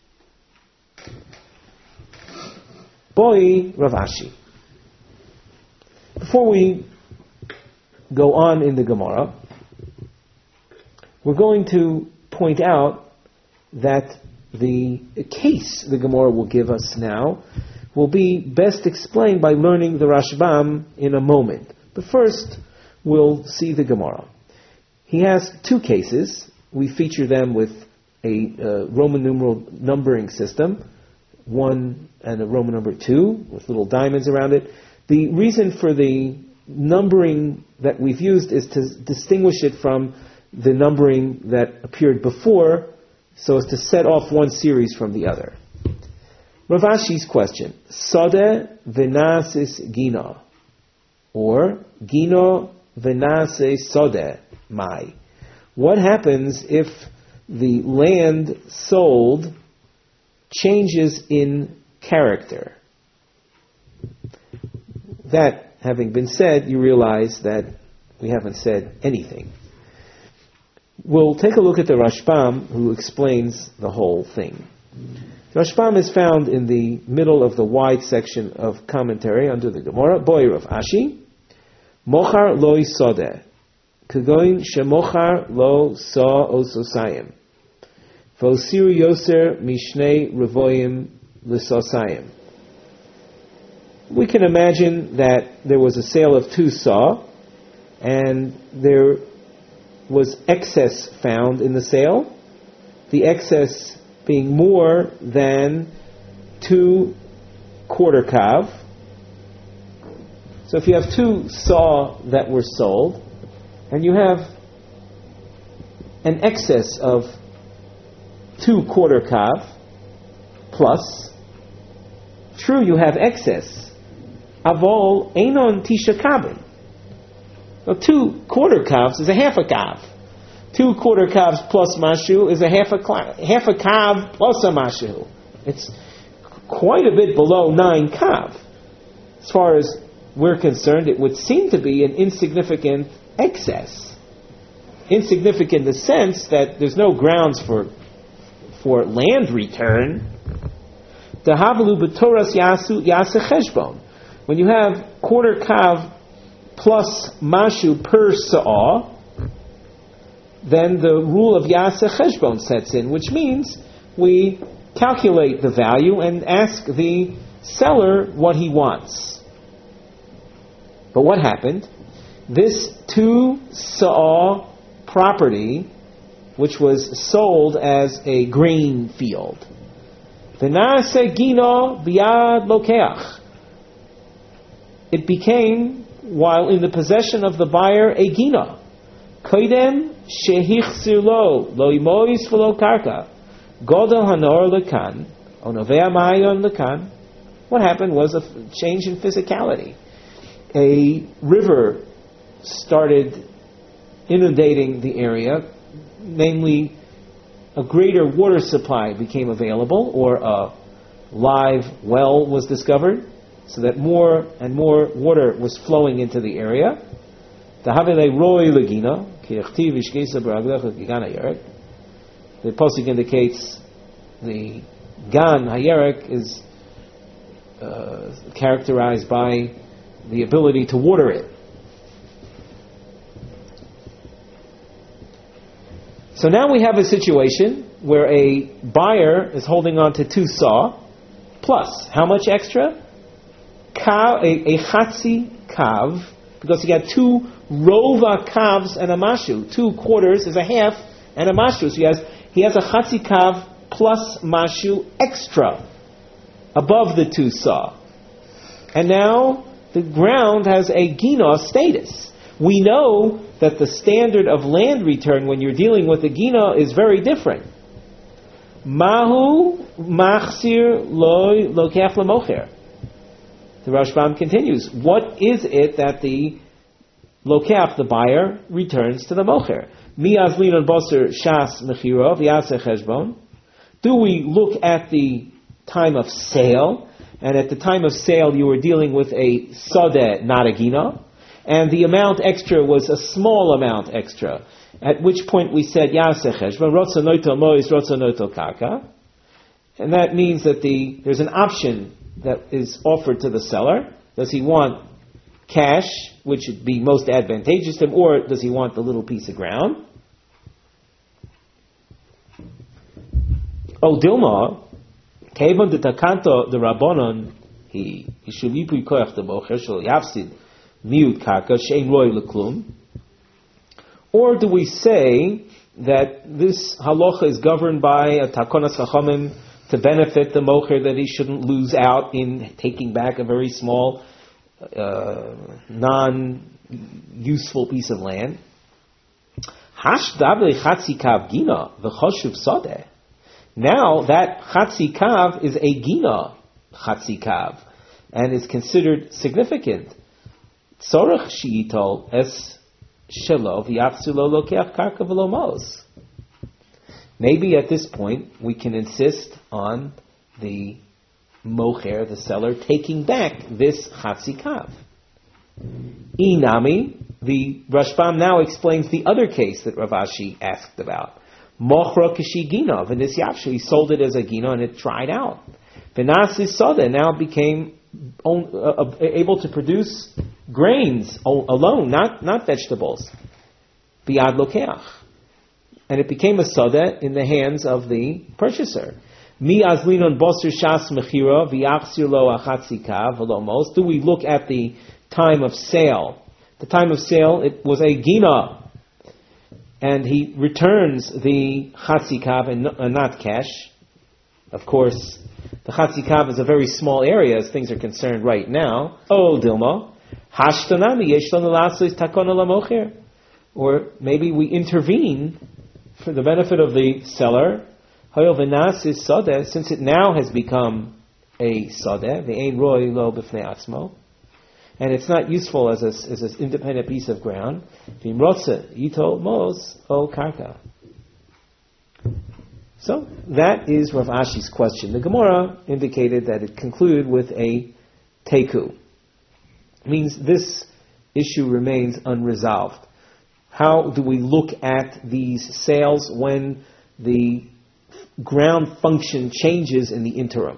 Boi Rav Ashi. Before we go on in the Gemara, we're going to point out that the case the Gemara will give us now will be best explained by learning the Rashbam in a moment. But first, we'll see the Gemara. He has two cases. We feature them with a uh, Roman numeral numbering system, one and a Roman number two, with little diamonds around it. The reason for the numbering that we've used is to distinguish it from the numbering that appeared before, so as to set off one series from the other. Rav Ashi's question, Sode v'nasis gina, or gina v'nase sode mai. What happens if the land sold changes in character. That having been said, you realize that we haven't said anything. We'll take a look at the Rashbam, who explains the whole thing. The Rashbam is found in the middle of the wide section of commentary under the Gemara. Boyer of Ashi, Mochar lo yisodeh, Kagoin shemochar lo sa ososayim, V'osiru yoser mishnei revoyim l'sosayim. We can imagine that there was a sale of two saw, and there was excess found in the sale, the excess being more than two quarter kav. So if you have two saw that were sold, and you have an excess of two quarter kav plus, true, you have excess. Avol einon tisha kavin. Now, two quarter kavs is a half a kav. Two quarter kavs plus mashu is a half a half a kav plus a mashu. It's quite a bit below nine kav. As far as we're concerned, it would seem to be an insignificant excess. Insignificant in the sense that there's no grounds for for land return. Dahavelu b'toras yasu yase cheshbon. When you have quarter kav plus mashu per sa'ah, then the rule of yase cheshbon sets in, which means we calculate the value and ask the seller what he wants. But what happened? This two sa'ah property, which was sold as a grain field, v'naseh gino biyad lokeach, it became, while in the possession of the buyer, a gina. Koidem shehichzir lo, lo imois v'lo karka, godel hanor lekan, onovea ma'ayon lekan. What happened was a change in physicality. A river started inundating the area, namely a greater water supply became available, or a live well was discovered, so that more and more water was flowing into the area. The pasuk indicates the gan hayerek is uh, characterized by the ability to water it. So now we have a situation where a buyer is holding on to two saw, plus how much extra? Kav, a, a chatzi kav, because he had two rova kavs and a mashu. Two quarters is a half and a mashu. So he has he has a chatzi kav plus mashu extra above the two saw. And now the ground has a gina status. We know that the standard of land return when you're dealing with a gina is very different. Mahu machsir loy lokech lemocher. The Rashbam continues, what is it that the lokech, the buyer, returns to the mocher? Mi azlin on boser shas mechiro v'yaseh cheshbon. Do we look at the time of sale? And at the time of sale, you were dealing with a sadeh, not a gina, and the amount extra was a small amount extra. At which point we said yaseh cheshbon, rotzonoto mois, rotzonoto kaka, and that means that the there's an option that is offered to the seller. Does he want cash, which would be most advantageous to him, or does he want the little piece of ground? Oh, Dilma, Kevon de Takanto the Rabbanon, he Ishulipui Koach the Bocher Shal Yafsid Miut Kaka Shein Roy Leklum. Or do we say that this halacha is governed by a Takonas Chachamim to benefit the mocher, that he shouldn't lose out in taking back a very small, uh, non-useful piece of land? Now that chatzi kav is a gina chatzi kav and is considered significant. Tzorach sheitol es shelo v'yafsulo lokeach karka v'lo mos. Maybe at this point we can insist on the mocher, the seller, taking back this chatzi kav. Inami, the Rashbam now explains the other case that Rav Ashi asked about. Mochra kishi gina v'nisyavsha, he sold it as a gina and it dried out. V'nasi soda, now became on, uh, able to produce grains alone, not not vegetables. Biad lokeach, and it became a soda in the hands of the purchaser. Mi azlinon boser shas mechira v'yachzir lo achatzi kav v'lomos. Do we look at the time of sale? The time of sale, it was a gina, and he returns the chatzi kav and uh, not cash. Of course, the chatzi kav is a very small area as things are concerned right now. Oh, Dilma, hashtanami yesh lanu lasos takona lamocher, or maybe we intervene for the benefit of the seller. Hoyel v'nas is sadeh, since it now has become a sadeh, v'ein roi lo b'fnei atzmo, and it's not useful as a, as an independent piece of ground. V'imrotze yitol mos o karka. So that is Rav Ashi's question. The Gemara indicated that it concluded with a teku. It means this issue remains unresolved. How do we look at these sales when the ground function changes in the interim?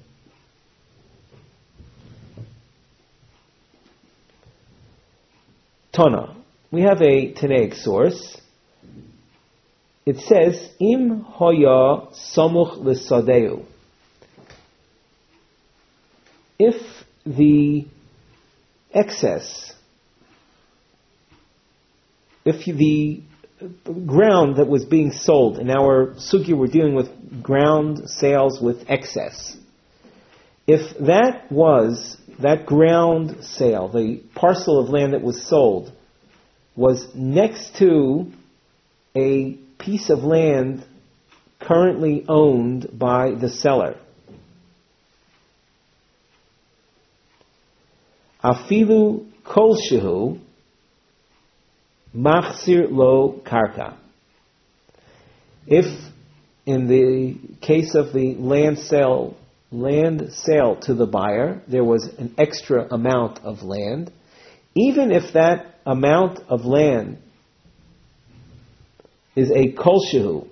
Tana. We have a Tanaic source. It says, Im hoya samuch l'sadeu. If the excess, if the ground that was being sold, in our sugya we're dealing with ground sales with excess, if that was, that ground sale, the parcel of land that was sold, was next to a piece of land currently owned by the seller, afilu kolshehu machzir lo karka. If, in the case of the land sale, land sale to the buyer, there was an extra amount of land, even if that amount of land is a kolshehu,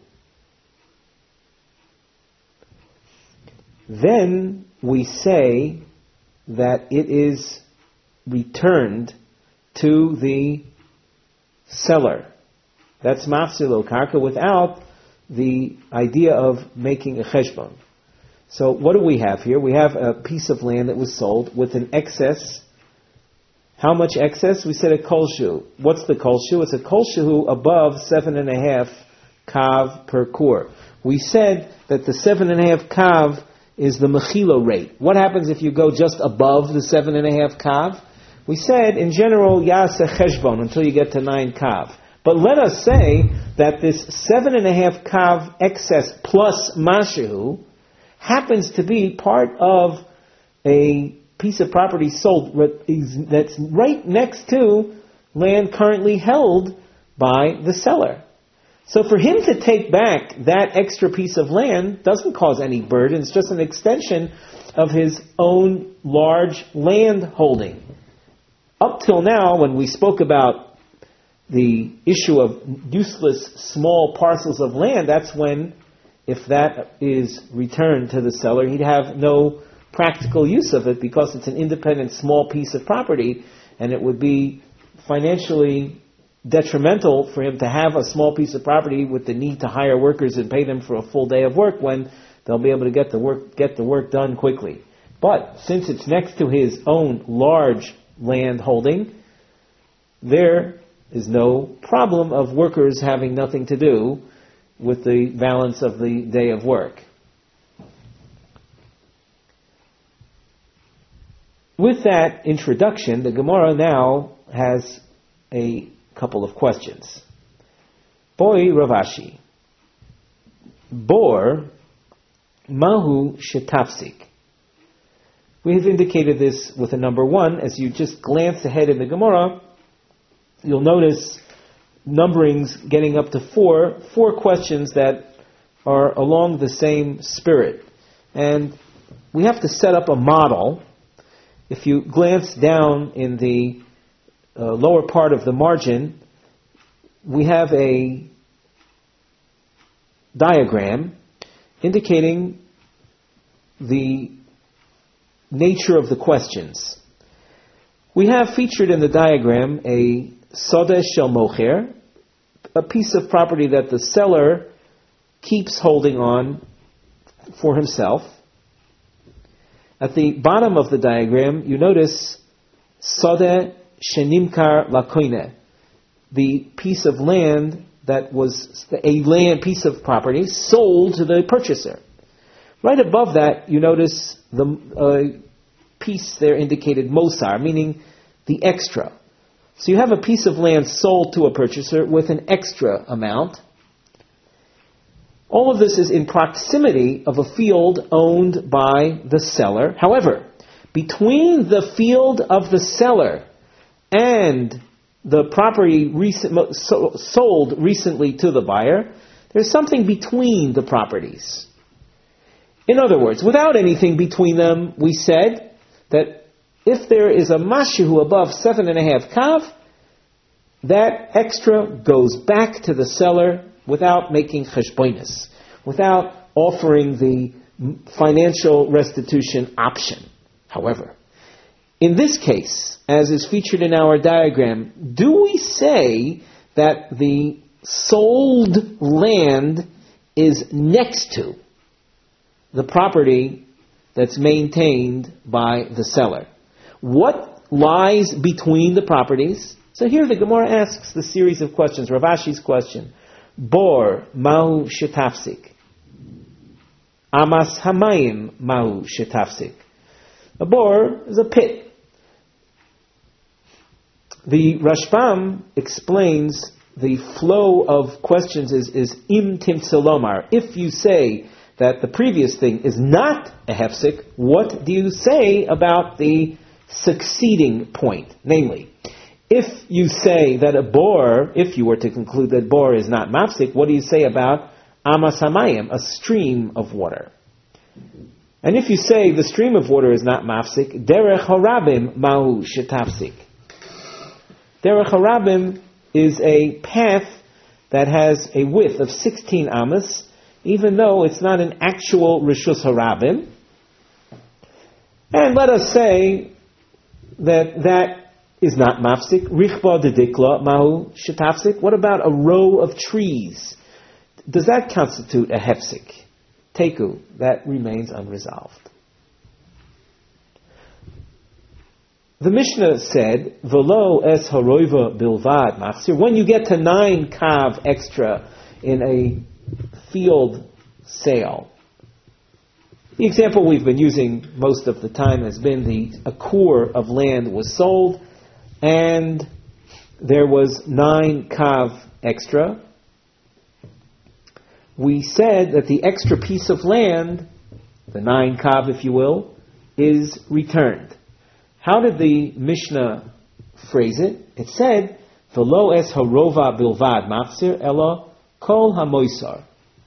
then we say that it is returned to the seller. That's mafsilo karka without the idea of making a cheshbon. So what do we have here? We have a piece of land that was sold with an excess. How much excess? We said a kolshu. What's the kolshu? It's a kolshu above seven and a half kav per kur. We said that the seven and a half kav is the mechila rate. What happens if you go just above the seven and a half kav? We said, in general, yaseh cheshbon, until you get to nine kav. But let us say that this seven and a half kav excess plus mashu happens to be part of a piece of property sold that's right next to land currently held by the seller. So for him to take back that extra piece of land doesn't cause any burden. It's just an extension of his own large land holding. Up till now, when we spoke about the issue of useless small parcels of land, that's when, if that is returned to the seller, he'd have no practical use of it because it's an independent small piece of property, and it would be financially detrimental for him to have a small piece of property with the need to hire workers and pay them for a full day of work when they'll be able to get the work get the work done quickly. But since it's next to his own large land holding, there is no problem of workers having nothing to do with the balance of the day of work. With that introduction, the Gemara now has a couple of questions. Boi Rav Ashi. Bor mahu shetafsik. We have indicated this with a number one. As you just glance ahead in the Gemara, you'll notice numberings getting up to four, four questions that are along the same spirit. And we have to set up a model. If you glance down in the uh, lower part of the margin, we have a diagram indicating the nature of the questions. We have featured in the diagram a Sodeh Shel Mocher, a piece of property that the seller keeps holding on for himself. At the bottom of the diagram, you notice Sodeh Shenimkar Lakoine, the piece of land that was a land piece of property sold to the purchaser. Right above that, you notice the uh, piece there indicated Mosar, meaning the extra. So you have a piece of land sold to a purchaser with an extra amount. All of this is in proximity of a field owned by the seller. However, between the field of the seller and the property recent, so, sold recently to the buyer, there's something between the properties. In other words, without anything between them, we said that if there is a mashihu above seven and a half kav, that extra goes back to the seller without making cheshbonis, without offering the financial restitution option. However, in this case, as is featured in our diagram, do we say that the sold land is next to the property that's maintained by the seller? What lies between the properties? So here the Gemara asks the series of questions. Rav Ashi's question: Bor mahu shetafsik, amas hamayim mahu shetafsik. A bor is a pit. The Rashbam explains the flow of questions is, is im timtzelomar. If you say that the previous thing is not a hefsik, what do you say about the succeeding point? Namely, if you say that a bor, if you were to conclude that bor is not mafsik, what do you say about amas hamayim, a stream of water? And if you say the stream of water is not mafsik, derech harabim mahu shetafsik. Derech harabim is a path that has a width of sixteen amas, even though it's not an actual rishus harabim. And let us say that that is not mafsik. Richba dedikla mahu shetafsik. What about a row of trees? Does that constitute a hefsik? Teku, that remains unresolved. The Mishnah said, "Velo es haroiva bilvad machsir." When you get to nine kav extra in a field sale, the example we've been using most of the time has been the a kur of land was sold, and there was nine kav extra. We said that the extra piece of land, the nine kav, if you will, is returned. How did the Mishnah phrase it? It said, "V'lo es harova bilvad machzir elo kol hamoisar."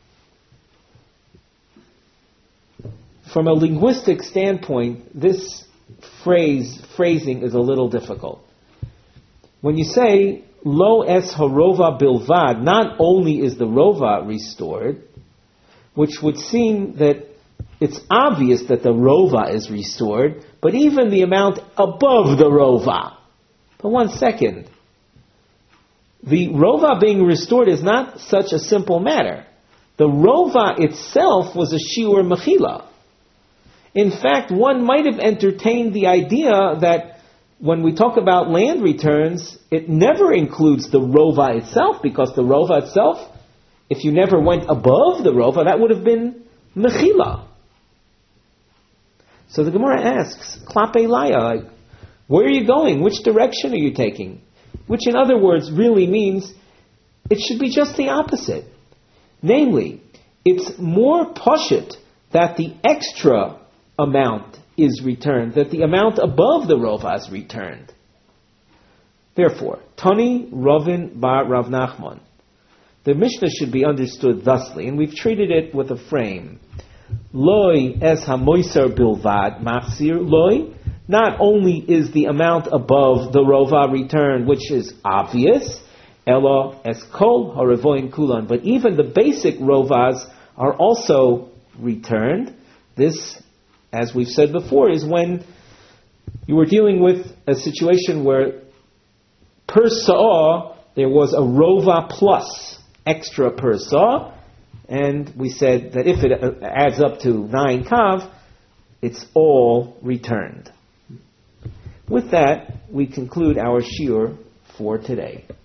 From a linguistic standpoint, this phrase phrasing is a little difficult. When you say lo es harova bilvad, not only is the rova restored, which would seem that it's obvious that the rova is restored, but even the amount above the rova. But one second. The rova being restored is not such a simple matter. The rova itself was a shiur mechila. In fact, one might have entertained the idea that when we talk about land returns, it never includes the rova itself, because the rova itself, if you never went above the rova, that would have been mechila. So the Gemara asks, Klape Laya, like, where are you going? Which direction are you taking? Which, in other words, really means it should be just the opposite. Namely, it's more pashut that the extra amount is returned, that the amount above the rova is returned. Therefore, Tani Ravin Bar Rav Nachman. The Mishnah should be understood thusly, and we've treated it with a frame. Loi es hamoiser bilvad machzir loi. Not only is the amount above the rova returned, which is obvious, elo es kol harevoin kulan, but even the basic rovas are also returned. This, as we've said before, is when you were dealing with a situation where per saw there was a rova plus extra per saw, and we said that if it adds up to nine kav, it's all returned. With that, we conclude our shiur for today.